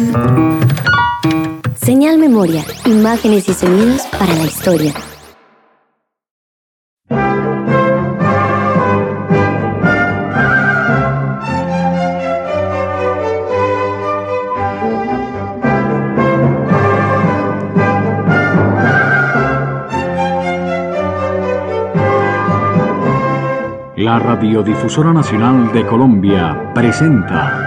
Señal Memoria, imágenes y sonidos para la historia. La Radiodifusora Nacional de Colombia presenta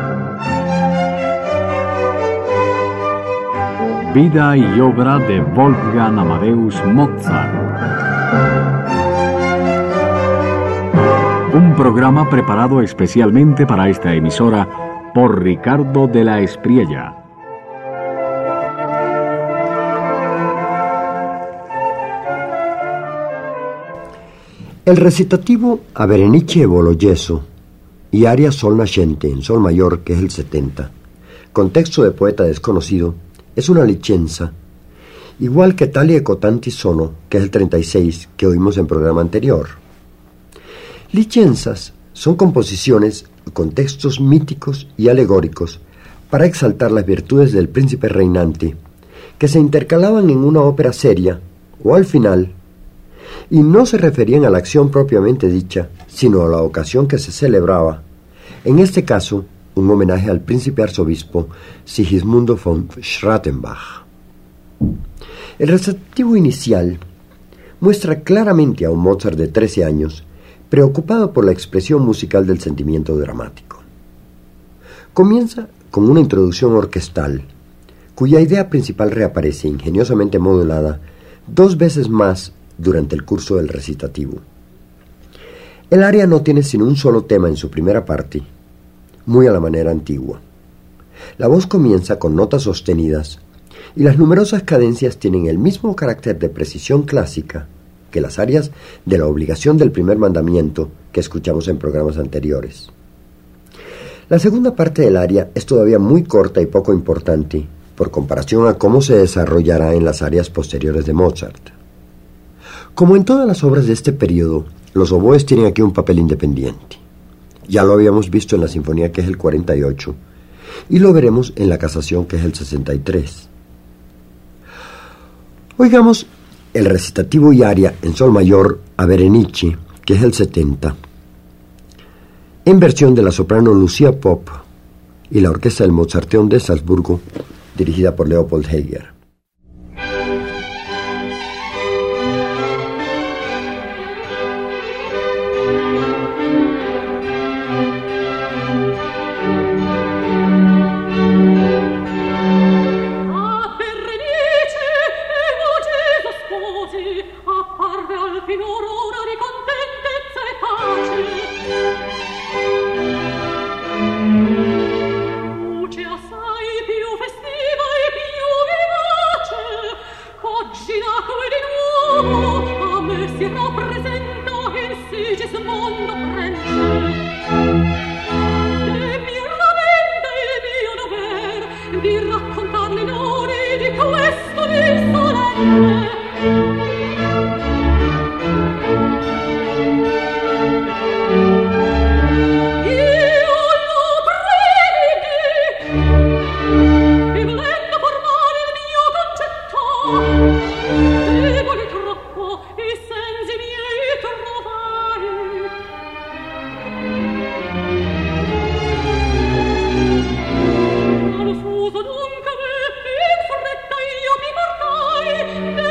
Vida y obra de Wolfgang Amadeus Mozart. Un programa preparado especialmente para esta emisora por Ricardo de la Espriella. El recitativo a Berenice e Bologeso y aria Sol nascente en Sol mayor, que es el 70, con texto de poeta desconocido, es una licenza, igual que Tali e cotanti sono, que es el 36, que oímos en programa anterior. Licenzas son composiciones con textos míticos y alegóricos para exaltar las virtudes del príncipe reinante, que se intercalaban en una ópera seria o al final, y no se referían a la acción propiamente dicha, sino a la ocasión que se celebraba, en este caso, un homenaje al príncipe arzobispo Sigismundo von Schrattenbach. El recitativo inicial muestra claramente a un Mozart de 13 años, preocupado por la expresión musical del sentimiento dramático. Comienza con una introducción orquestal, cuya idea principal reaparece ingeniosamente modulada 2 veces más durante el curso del recitativo. El aria no tiene sino un solo tema en su primera parte, muy a la manera antigua. La voz comienza con notas sostenidas y las numerosas cadencias tienen el mismo carácter de precisión clásica que las arias de la obligación del primer mandamiento que escuchamos en programas anteriores. La segunda parte del aria es todavía muy corta y poco importante por comparación a cómo se desarrollará en las arias posteriores de Mozart. Como en todas las obras de este periodo, los oboes tienen aquí un papel independiente. Ya lo habíamos visto en la sinfonía, que es el 48, y lo veremos en la Casación, que es el 63. Oigamos el recitativo y aria en sol mayor a Berenice, que es el 70, en versión de la soprano Lucia Popp y la orquesta del Mozarteum de Salzburgo, dirigida por Leopold Heger. Dunque, in fretta io mi portai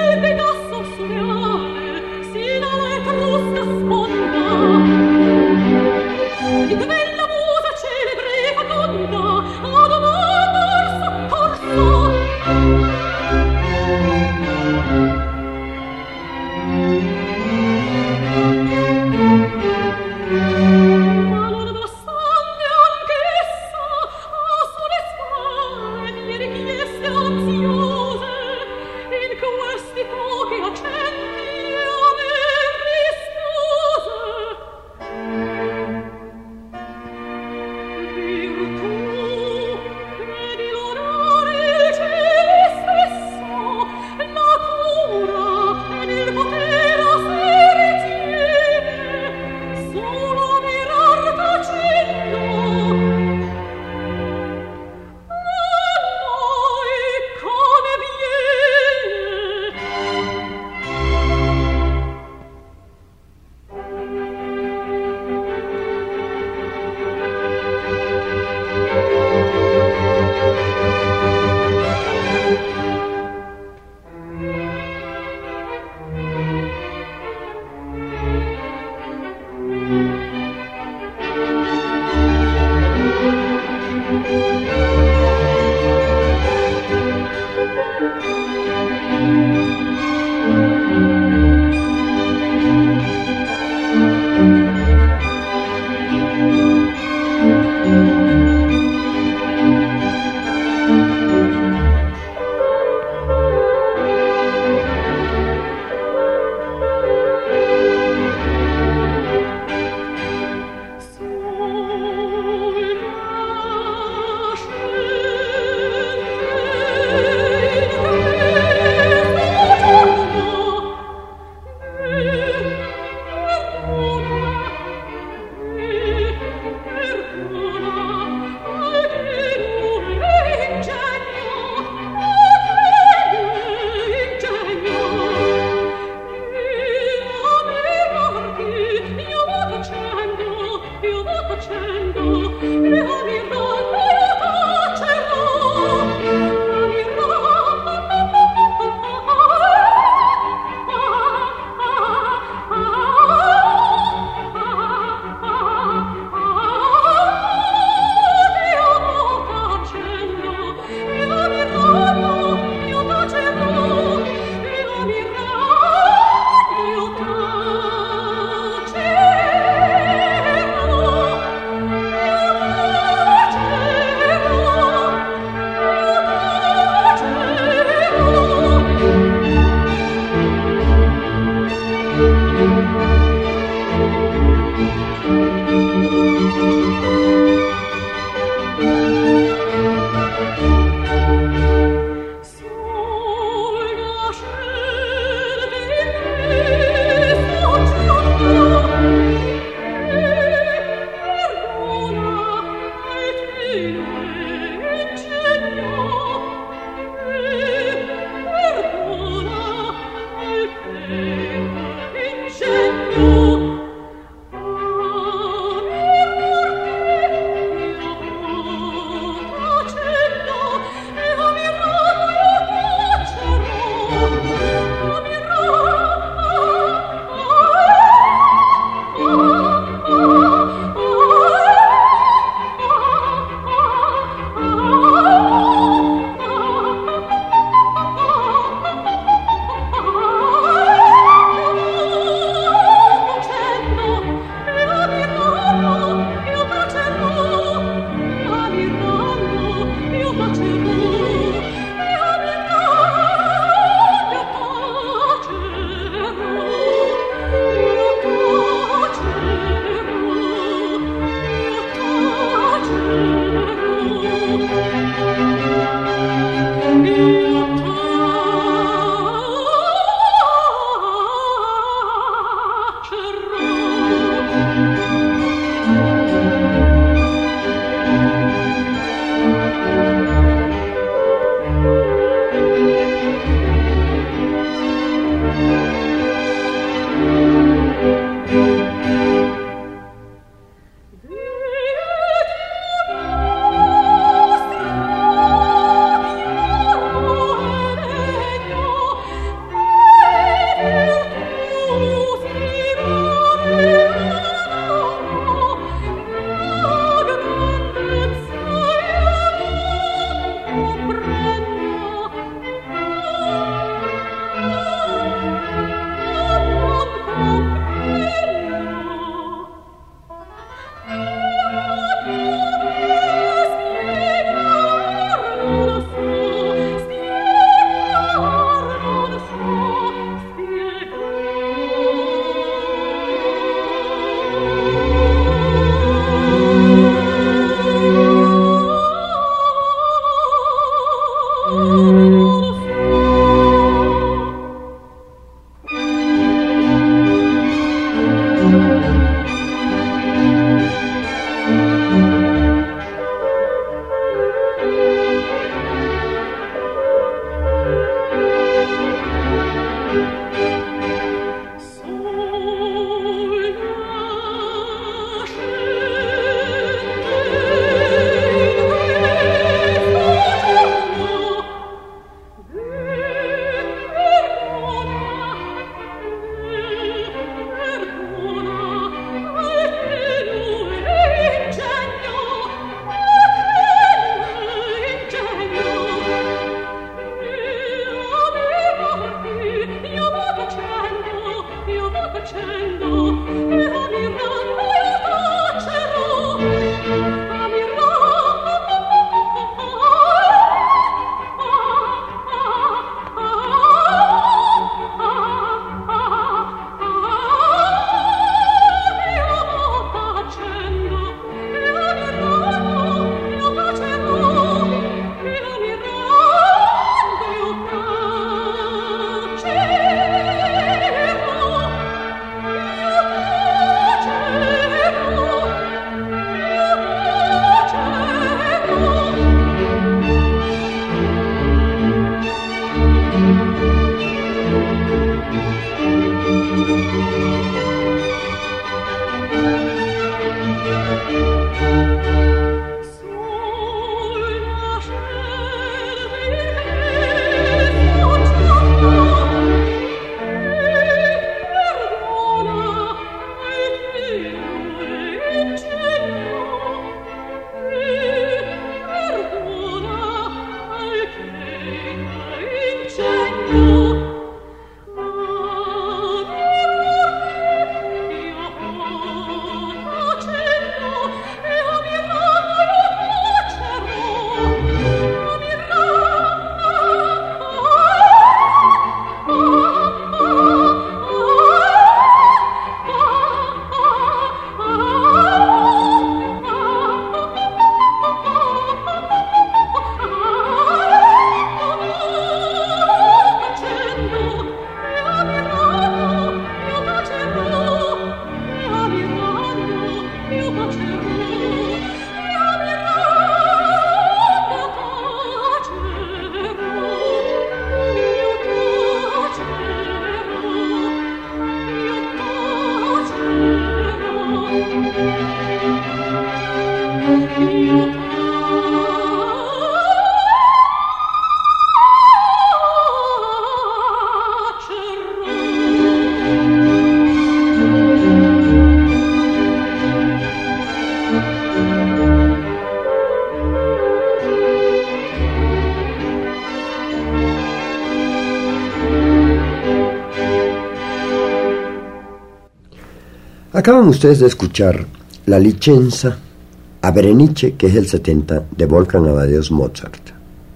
Acaban ustedes de escuchar La Licenza a Berenice, que es el 70, de Wolfgang Amadeus Mozart.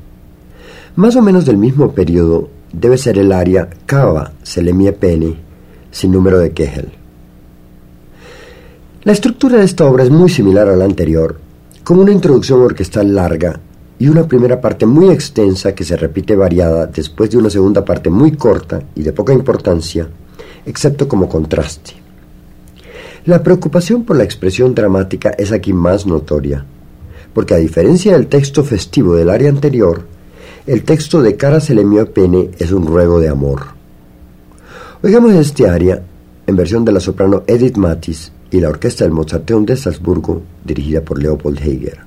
Más o menos del mismo periodo debe ser el aria Cava se le mie pene, sin número de Kegel. La estructura de esta obra es muy similar a la anterior, con una introducción orquestal larga y una primera parte muy extensa que se repite variada después de una segunda parte muy corta y de poca importancia, excepto como contraste. La preocupación por la expresión dramática es aquí más notoria, porque a diferencia del texto festivo del aria anterior, el texto de Cara se le mie pene es un ruego de amor. Oigamos este aria en versión de la soprano Edith Mathis y la orquesta del Mozarteum de Salzburgo, dirigida por Leopold Heger.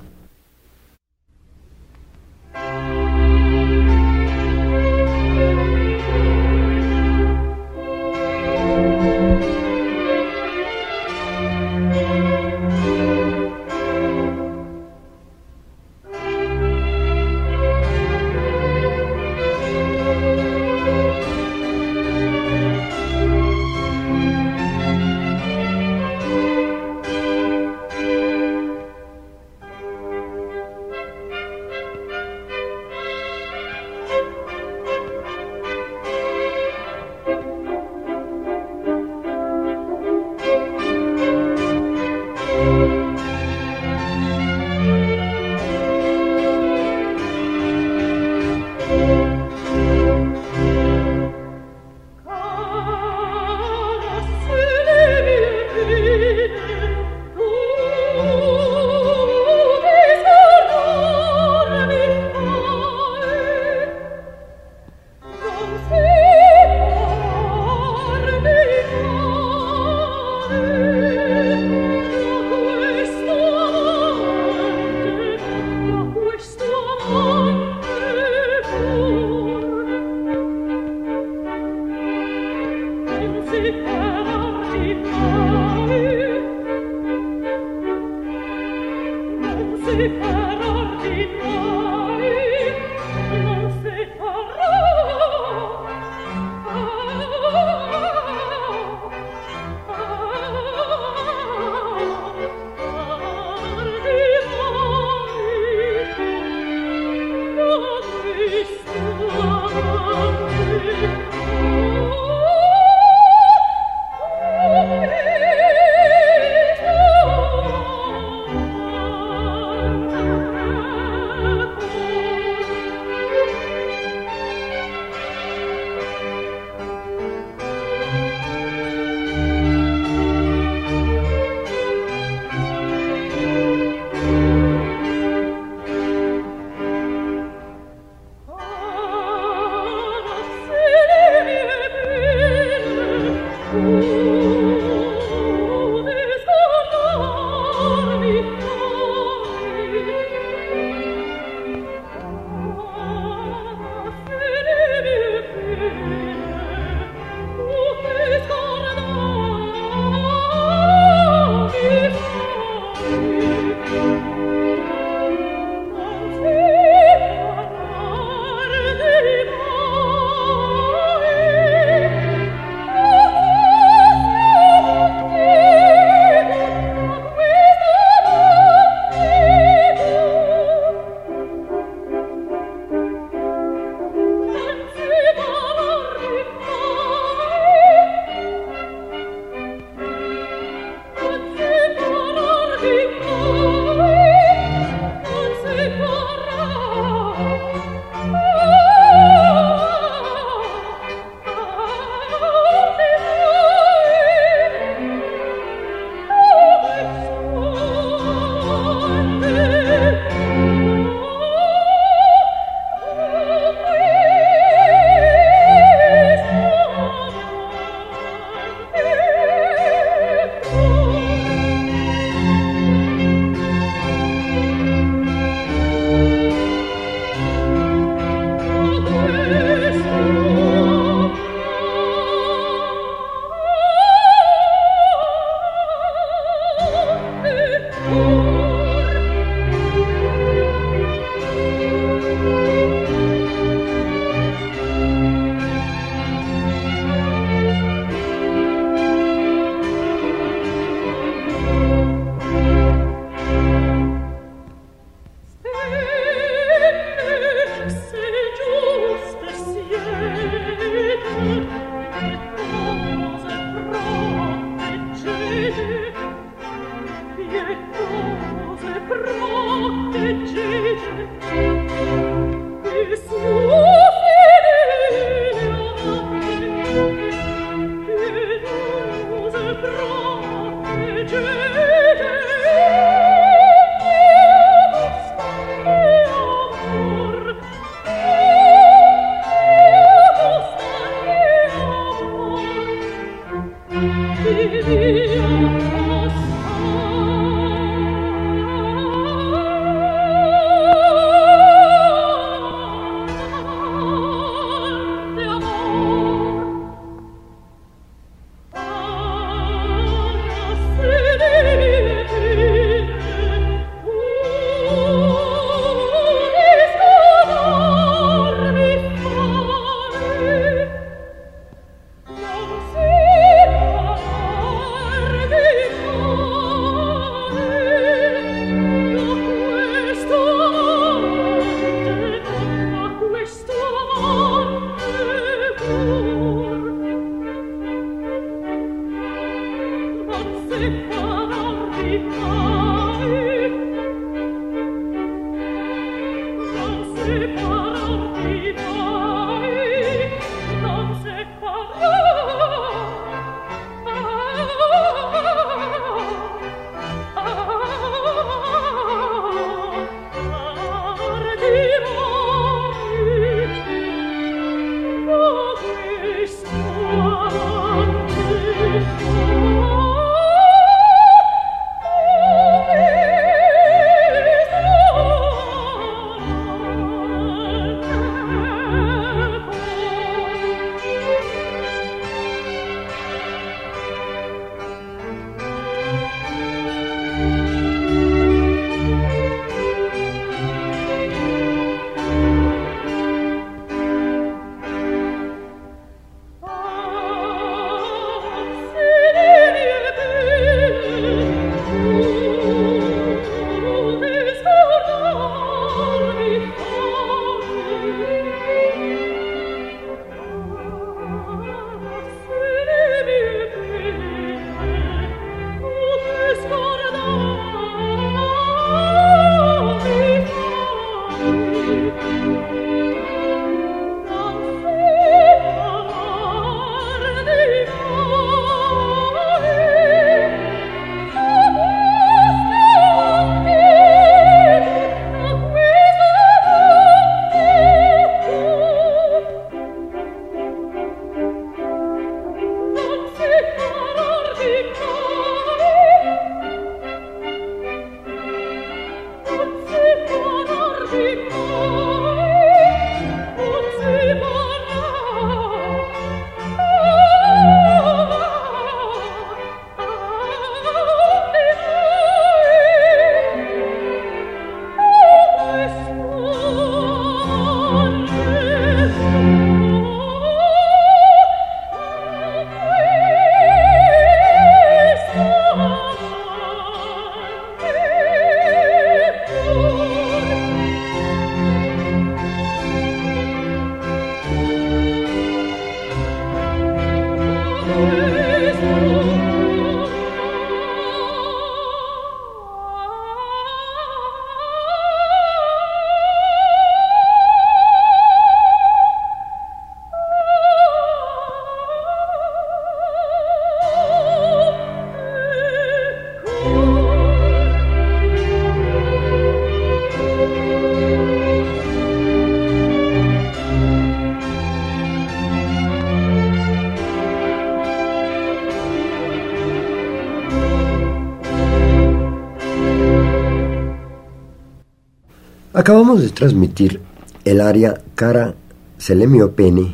Acabamos de transmitir el aria Cara Selemio Pene,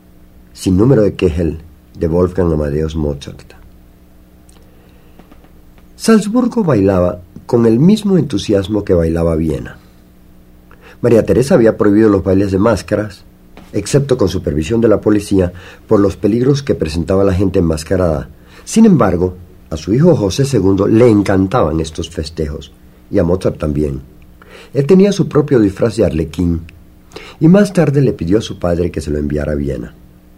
sin número de Kegel, de Wolfgang Amadeus Mozart. Salzburgo bailaba con el mismo entusiasmo que bailaba Viena. María Teresa había prohibido los bailes de máscaras, excepto con supervisión de la policía, por los peligros que presentaba la gente enmascarada. Sin embargo, a su hijo José II le encantaban estos festejos, y a Mozart también. Él tenía su propio disfraz de arlequín, y más tarde le pidió a su padre que se lo enviara a Viena.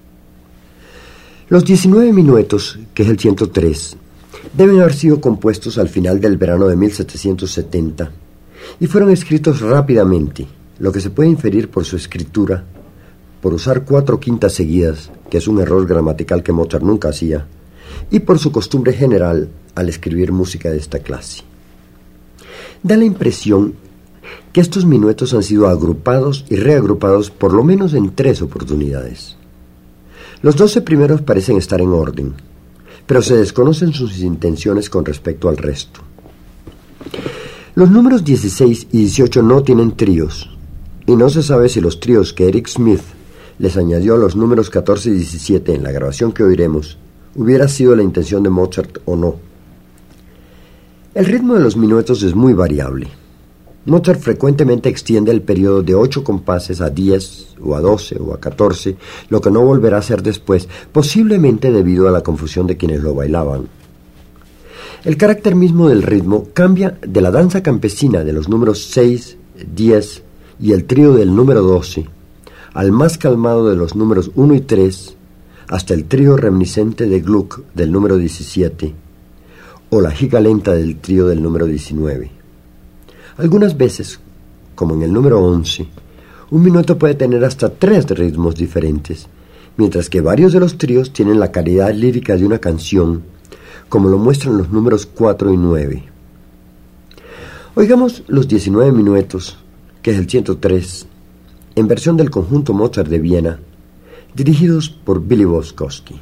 Los 19 minuetos, que es el 103, deben haber sido compuestos al final del verano de 1770, y fueron escritos rápidamente, lo que se puede inferir por su escritura, por usar 4 quintas seguidas, que es un error gramatical que Mozart nunca hacía, y por su costumbre general al escribir música de esta clase. Da la impresión que estos minuetos han sido agrupados y reagrupados por lo menos en 3 oportunidades. Los 12 primeros parecen estar en orden, pero se desconocen sus intenciones con respecto al resto. Los números 16 y 18 no tienen tríos, y no se sabe si los tríos que Eric Smith les añadió a los números 14 y 17 en la grabación que oiremos hubiera sido la intención de Mozart o no. El ritmo de los minuetos es muy variable. Mozart frecuentemente extiende el periodo de 8 compases a 10 o a 12 o a 14, lo que no volverá a ser después, posiblemente debido a la confusión de quienes lo bailaban. El carácter mismo del ritmo cambia de la danza campesina de los números 6, 10 y el trío del número 12, al más calmado de los números 1 y 3, hasta el trío reminiscente de Gluck del número 17, o la giga lenta del trío del número 19. Algunas veces, como en el número 11, Un minueto puede tener hasta 3 ritmos diferentes, mientras que varios de los tríos tienen la calidad lírica de una canción, como lo muestran los números 4 y 9. Oigamos los 19 minuetos, que es el 103, en versión del conjunto Mozart de Viena, dirigidos por Billy Boskowski.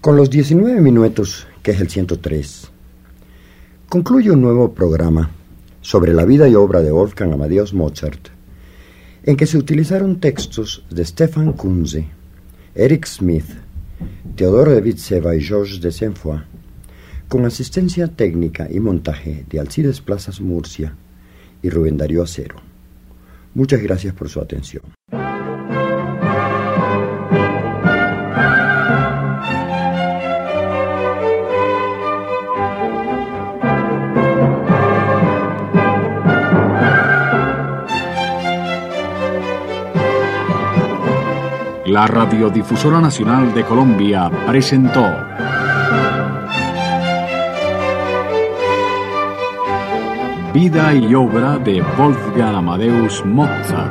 Con los 19 minutos, que es el 103, concluye un nuevo programa sobre la vida y obra de Wolfgang Amadeus Mozart, en que se utilizaron textos de Stefan Kunze, Eric Smith, Teodoro de Vitseva y Georges de Saint-Foy, con asistencia técnica y montaje de Alcides Plazas Murcia y Rubén Darío Acero. Muchas gracias por su atención. La Radiodifusora Nacional de Colombia presentó Vida y obra de Wolfgang Amadeus Mozart.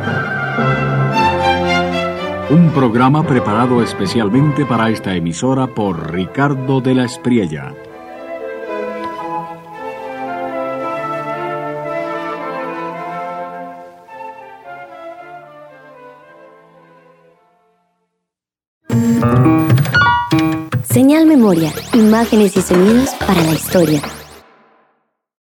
Un programa preparado especialmente para esta emisora por Ricardo de la Espriella. Señal Memoria, imágenes y sonidos para la historia.